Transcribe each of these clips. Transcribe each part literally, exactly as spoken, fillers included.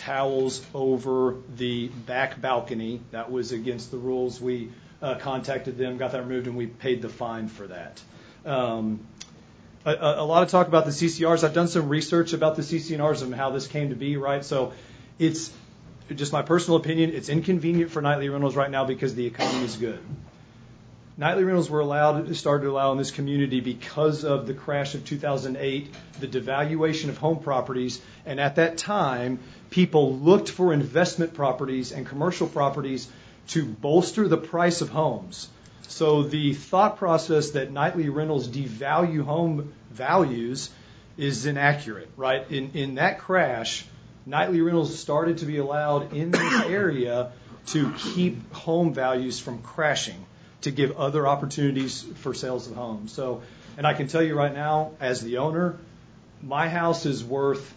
towels over the back balcony. That was against the rules. We uh, contacted them, got that removed, and we paid the fine for that. Um, a, a lot of talk about the C C Rs. I've done some research about the C C Rs and how this came to be, right? So it's just my personal opinion. It's inconvenient for nightly rentals right now because the economy is good. Nightly rentals were allowed, started to allow in this community because of the crash of two thousand eight, the devaluation of home properties, and at that time, people looked for investment properties and commercial properties to bolster the price of homes. So the thought process that nightly rentals devalue home values is inaccurate, right? In in that crash, nightly rentals started to be allowed in this area to keep home values from crashing, to give other opportunities for sales of homes. So, and I can tell you right now, as the owner, my house is worth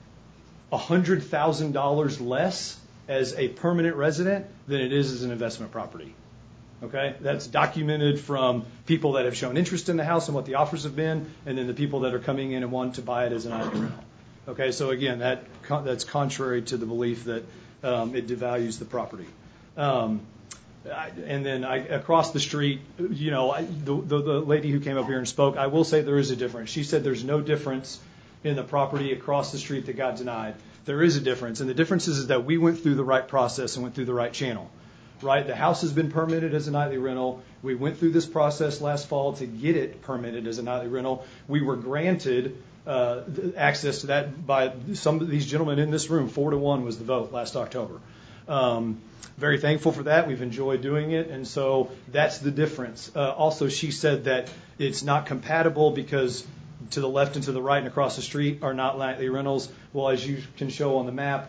one hundred thousand dollars less as a permanent resident than it is as an investment property. Okay? That's documented from people that have shown interest in the house and what the offers have been, and then the people that are coming in and want to buy it as an nightly rental. Okay? So again, that that's contrary to the belief that um, it devalues the property. Um, I, and then I, across the street, you know, I, the, the, the lady who came up here and spoke, I will say there is a difference. She said there's no difference in the property across the street that got denied. There is a difference. And the difference is, is that we went through the right process and went through the right channel, right? The house has been permitted as a nightly rental. We went through this process last fall to get it permitted as a nightly rental. We were granted uh, access to that by some of these gentlemen in this room. Four to one was the vote last October. Um, very thankful for that. We've enjoyed doing it. And so that's the difference. Uh, also, she said that it's not compatible because to the left and to the right and across the street are not nightly rentals. Well, as you can show on the map,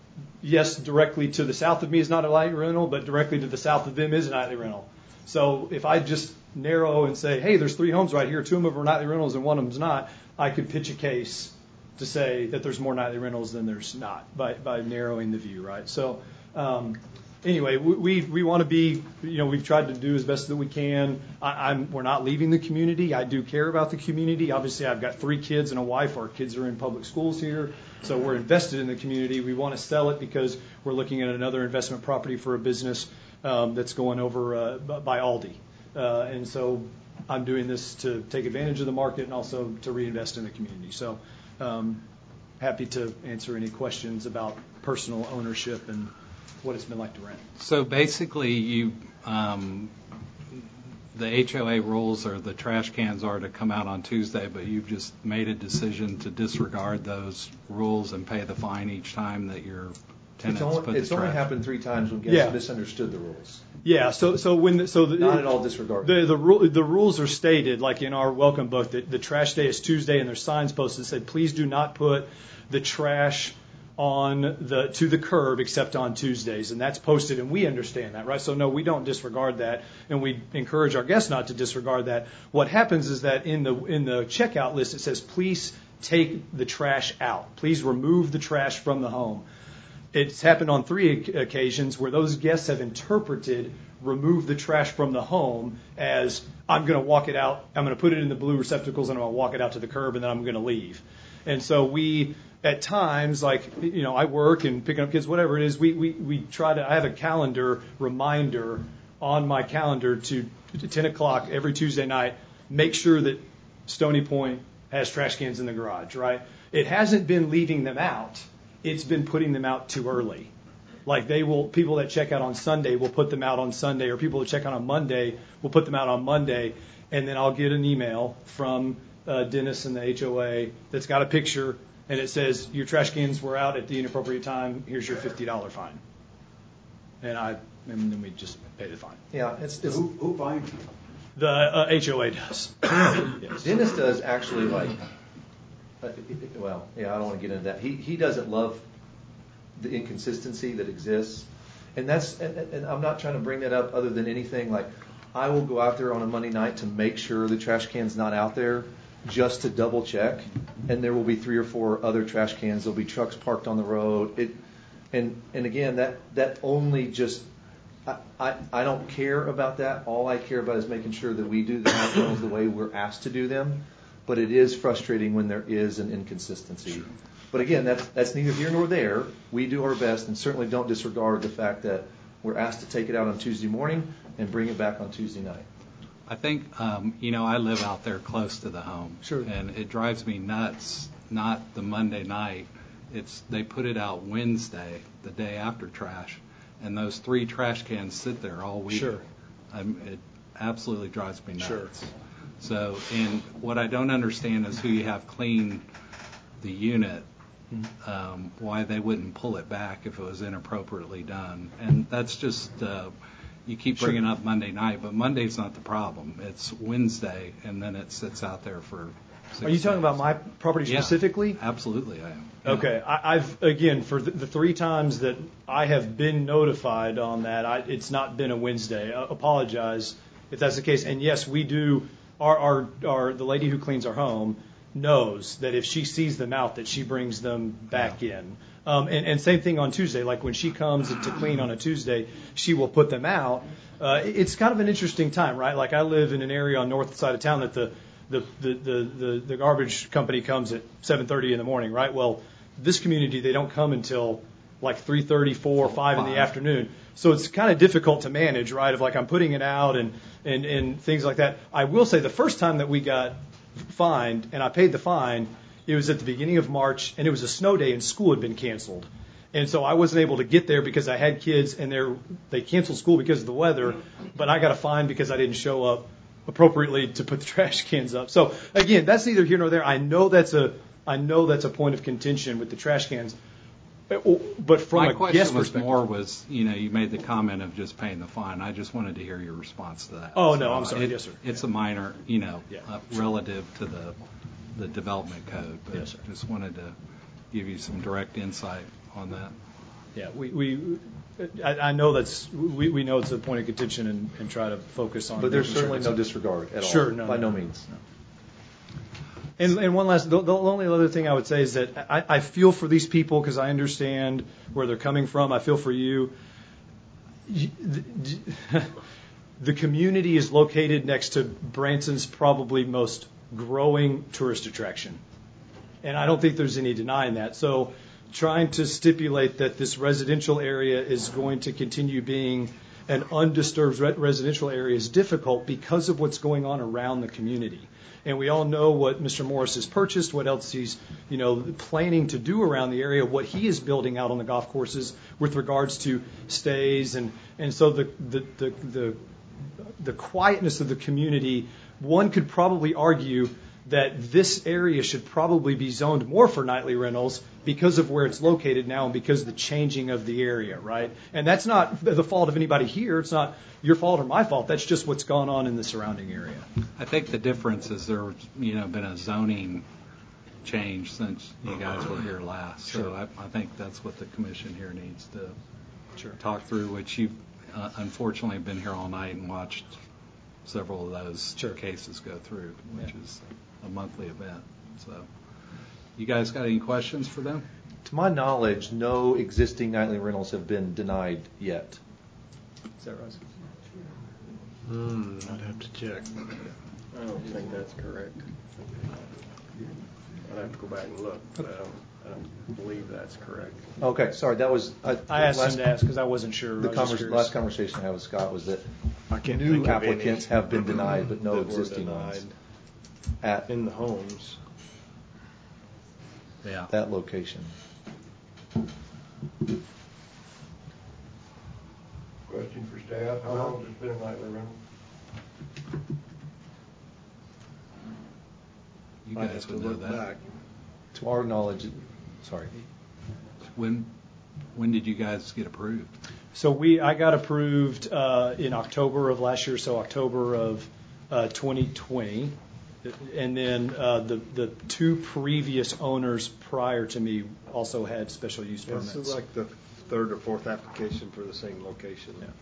yes, directly to the south of me is not a nightly rental, but directly to the south of them is a nightly rental. So if I just narrow and say, hey, there's three homes right here, two of them are nightly rentals and one of them's not, I could pitch a case to say that there's more nightly rentals than there's not by, by narrowing the view, right? So um, anyway, we we, we want to be, you know, we've tried to do as best that we can. I, I'm we're not leaving the community. I do care about the community. Obviously, I've got three kids and a wife. Our kids are in public schools here, so we're invested in the community. We want to sell it because we're looking at another investment property for a business um, that's going over uh, by Aldi, uh, and so I'm doing this to take advantage of the market and also to reinvest in the community. So um, happy to answer any questions about personal ownership and what it's been like to rent. So basically, you um, the H O A rules or the trash cans are to come out on Tuesday, but you've just made a decision to disregard those rules and pay the fine each time that your tenants it's only, put it's the only trash. happened three times when guests Yeah. misunderstood the rules. Yeah, so so when the, so the, Not at all disregarded. The the, ru- the rules are stated like in our welcome book that the trash day is Tuesday, and there's signs posted that said please do not put the trash on the to the curb except on Tuesdays, and that's posted, and we understand that, right? So no, we don't disregard that, and we encourage our guests not to disregard that. What happens is that in the in the checkout list it says please take the trash out, please remove the trash from the home. It's happened on three occasions where those guests have interpreted remove the trash from the home as I'm going to walk it out, I'm going to put it in the blue receptacles, and I'm going to walk it out to the curb, and then I'm going to leave. And so we, at times, like, you know, I work and picking up kids, whatever it is, we, we, we try to, I have a calendar reminder on my calendar to, to ten o'clock every Tuesday night, make sure that Stony Point has trash cans in the garage, right? It hasn't been leaving them out. It's been putting them out too early. Like they will, people that check out on Sunday will put them out on Sunday, or people that check out on Monday will put them out on Monday, and then I'll get an email from uh, Dennis and the H O A that's got a picture, and it says your trash cans were out at the inappropriate time. Here's your fifty dollars fine. And I, and then we just pay the fine. Yeah, it's, it's Who, who finds you? The uh, H O A does. Yes. Dennis does actually like. Uh, well, yeah, I don't want to get into that. He he doesn't love the inconsistency that exists, and that's and, and I'm not trying to bring that up other than anything like I will go out there on a Monday night to make sure the trash can's not out there just to double check, and there will be three or four other trash cans. There'll be trucks parked on the road. It and and again that that only just I, I, I don't care about that. All I care about is making sure that we do the night the way we're asked to do them. But it is frustrating when there is an inconsistency. But again, that's that's neither here nor there. We do our best, and certainly don't disregard the fact that we're asked to take it out on Tuesday morning and bring it back on Tuesday night. I think, um, you know, I live out there close to the home. Sure. And it drives me nuts, not the Monday night. It's they put it out Wednesday, the day after trash, and those three trash cans sit there all week. Sure. Um, it absolutely drives me nuts. Sure. So, and what I don't understand is who you have clean the unit, um, why they wouldn't pull it back if it was inappropriately done. And that's just, uh, you keep Sure. bringing up Monday night, but Monday's not the problem. It's Wednesday, and then it sits out there for six Are you talking days. about my property Yeah, specifically? absolutely, I am. Yeah. Okay, I, I've again for the, the three times that I have been notified on that, I, it's not been a Wednesday. I apologize if that's the case. And yes, we do. Our, our our the lady who cleans our home knows that if she sees them out, that she brings them back Yeah. in. Um, and, and same thing on Tuesday. Like when she comes to clean on a Tuesday, she will put them out. Uh, it's kind of an interesting time, right? Like I live in an area on the north side of town that the the the the, the, the garbage company comes at seven thirty in the morning, right? Well, this community, they don't come until like three thirty, four, five in the Five. afternoon. So it's kind of difficult to manage, right? Of like I'm putting it out and, and, and things like that. I will say the first time that we got fined and I paid the fine, it was at the beginning of March and it was a snow day and school had been canceled. And so I wasn't able to get there because I had kids and they're, they canceled school because of the weather, but I got a fine because I didn't show up appropriately to put the trash cans up. So again, that's neither here nor there. I know that's a I know that's a point of contention with the trash cans, but from My a guest question was perspective, more was, you know, you made the comment of just paying the fine. I just wanted to hear your response to that. Oh, no, I'm sorry. It- Yes, sir. It's a minor, you know, Yeah, uh, sure. relative to the the development code, but Yes, sir. just wanted to give you some direct insight on that. yeah, we, we I, I know that's we, we know it's a point of contention and, and try to focus on. But there's making sure certainly it's- no disregard at all. Sure, no, by no, no no, means. And, and one last, the, the only other thing I would say is that I, I feel for these people because I understand where they're coming from. I feel for you. You- The, the community is located next to Branson's probably most growing tourist attraction. And I don't think there's any denying that. So trying to stipulate that this residential area is going to continue being an undisturbed re- residential area is difficult because of what's going on around the community. And we all know what Mister Morris has purchased, what else he's, you know, planning to do around the area, what he is building out on the golf courses with regards to stays. And, and so the, the, the, the, the quietness of the community, one could probably argue that this area should probably be zoned more for nightly rentals because of where it's located now and because of the changing of the area, right? And that's not the fault of anybody here. It's not your fault or my fault. That's just what's gone on in the surrounding area. I think the difference is there's, you know, been a zoning change since you guys were here last. So Sure. I, I think that's what the commission here needs to Sure. talk through, which you've uh, unfortunately been here all night and watched several of those Sure. cases go through, which Yeah. is a monthly event. So you guys got any questions for them? To my knowledge, no existing nightly rentals have been denied yet. Is that right? Hmm, I'd have to check. I don't think that's correct. I'd have to go back and look, but I don't, I don't believe that's correct. Okay, sorry, that was. I, I asked last, him to ask because I wasn't sure. The I was just convers- curious. last conversation I had with Scott was that I can't new think of any applicants have been denied, but no That were existing denied ones at in the homes. Yeah. that location. Question for staff, how long has it been a nightly rental? You I'd guys have to would know look that. back. To our knowledge, sorry. When when did you guys get approved? So we, I got approved uh, in October of last year, so October of uh, twenty twenty, and then uh, the the two previous owners prior to me also had special use Yeah, permits. This is like the third or fourth application for the same location. Yeah.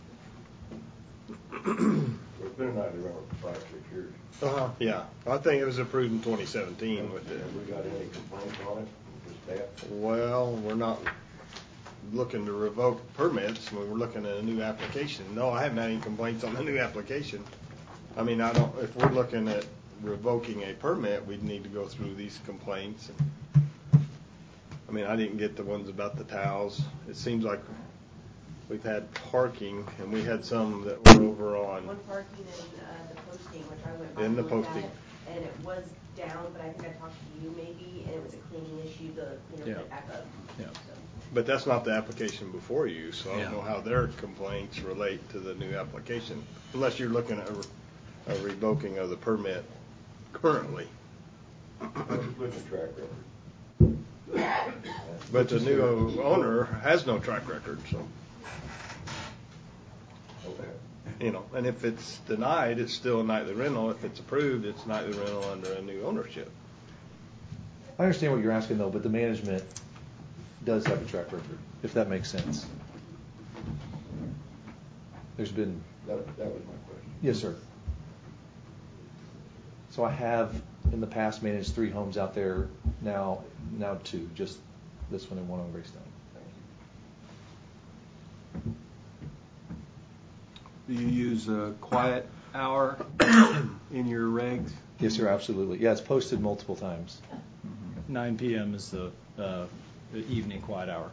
It's been a nightly rental for five, six years. Uh-huh. Yeah, I think it was approved in twenty seventeen with the, Have we got any complaints on it from staff? well, we're not looking to revoke permits, we're looking at a new application. No, I haven't had any complaints on the new application. I mean, I don't, if we're looking at revoking a permit, we'd need to go through these complaints. I I mean, I didn't get the ones about the towels. It seems like we've had parking, and we had some that were over on. One parking and uh, the posting, which I went by In and the looked posting. at, and it was down, but I think I talked to you maybe, and it was a cleaning issue to, you know, Yeah. put it back up. Yeah. So. But that's not the application before you, so I don't Yeah. know how their complaints relate to the new application, unless you're looking at a, a revoking of the permit currently. With the track record. But the new owner has no track record, so, Okay. you know, and if it's denied, it's still a nightly rental. If it's approved, it's nightly rental under a new ownership. I understand what you're asking though, but the management does have a track record, if that makes sense. There's been. That, that was my question. Yes, sir. So I have in the past managed three homes out there, now now two, just this one and one on Greystone. Do you use a quiet hour in your regs? Yes, sir, absolutely. Yeah, it's posted multiple times. nine p.m. is the, uh, the evening quiet hour.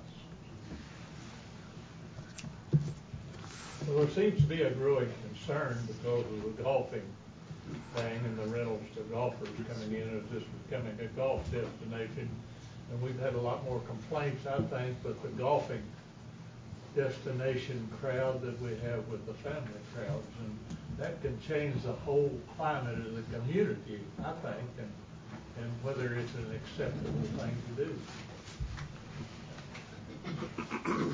Well, there seems to be a growing concern because of the golfing thing and the rentals to golfers coming in as this becoming a golf destination. And we've had a lot more complaints, I think, with the golfing destination crowd that we have with the family crowds. And that can change the whole climate of the community, I think, and, and whether it's an acceptable thing to do.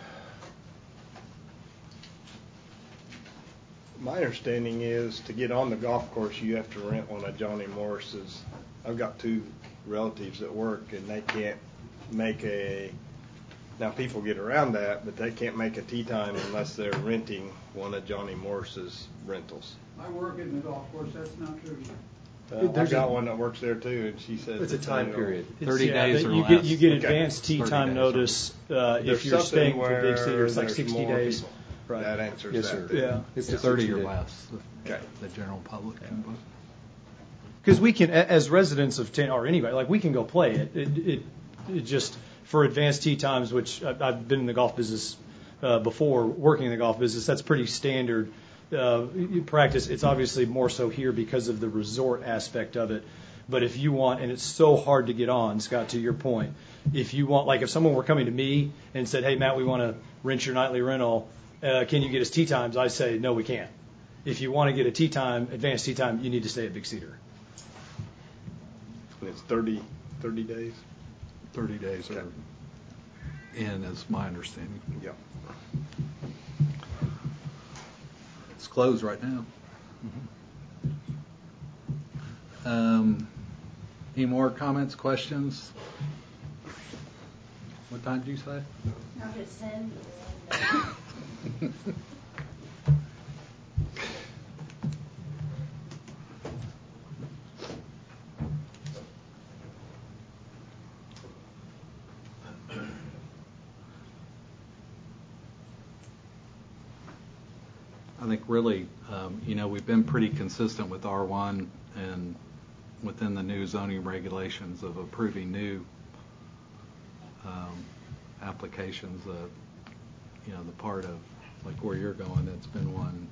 My understanding is to get on the golf course, you have to rent one of Johnny Morris's. I've got two relatives at work, and they can't make a. Now people get around that, but they can't make a tee time unless they're renting one of Johnny Morris's rentals. I work in the golf course. That's not true. Well, There's I've got a- one that works there too, and she says It's a time period. thirty yeah, days but or you less. get you get Okay. advanced tee thirty time days. notice uh, There's if you're something staying for where Big Cedar. It's like there's sixty more days. people. Right. That answers Yes, that. sir. Yeah. It's It's a thirty sixty or day. less, the, Okay. the general public can book. Because we can, a- as residents of Tan or anybody, like we can go play it. It, it, it just for advanced tee times, which I- I've been in the golf business uh, before, working in the golf business. That's pretty standard uh, practice. It's obviously more so here because of the resort aspect of it. But if you want, and it's so hard to get on, Scott, to your point, if you want, like if someone were coming to me and said, hey, Matt, we want to rent your nightly rental, uh, can you get us tee times? I say, no, we can't. If you want to get a tee time, advanced tee time, you need to stay at Big Cedar. And it's thirty, thirty days. thirty days Okay. are in, is my understanding. Yeah. It's closed right now. Um, any more comments, questions? What time did you say? I'll just send. I think really, um, you know, we've been pretty consistent with R one and within the new zoning regulations of approving new um, applications. Uh, you know, the part of like where you're going, it's been one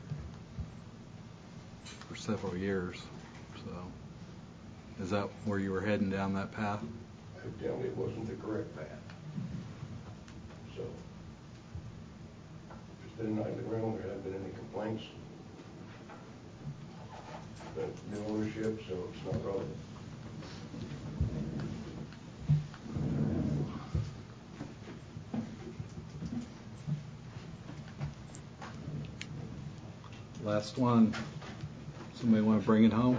for several years. So, is that where you were heading down that path? Evidently, it wasn't the correct path. So, if it's been a nightly rental, there haven't been any complaints. But new ownership, so it's not relevant. Last one. Somebody want to bring it home?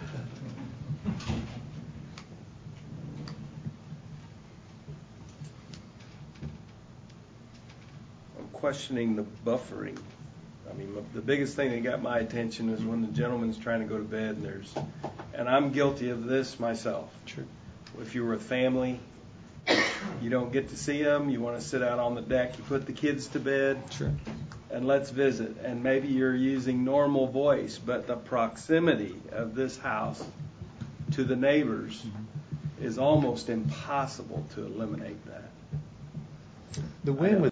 I'm questioning the buffering. I mean, the biggest thing that got my attention is when the gentleman's trying to go to bed and there's, and I'm guilty of this myself. Sure. If you're with family, you don't get to see them, you want to sit out on the deck, you put the kids to bed. Sure. And let's visit. And maybe you're using normal voice, but the proximity of this house to the neighbors is almost impossible to eliminate that. The win with